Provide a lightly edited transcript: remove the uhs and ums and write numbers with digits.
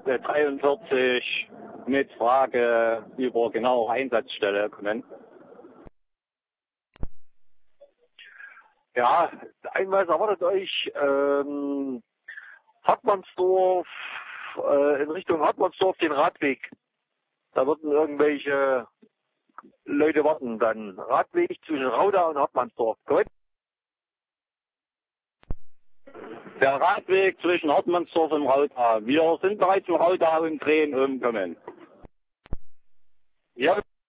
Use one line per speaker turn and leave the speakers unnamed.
43 mit Frage über genaue Einsatzstelle kommen.
Ja, einmal erwartet euch Hartmannsdorf, in Richtung Hartmannsdorf den Radweg. Da würden irgendwelche Leute warten dann. Radweg zwischen Rauda und Hartmannsdorf. Gut?
Der Radweg zwischen Hartmannsdorf und Rauda. Wir sind bereits in Rauda und drehen umkommen.
Ja.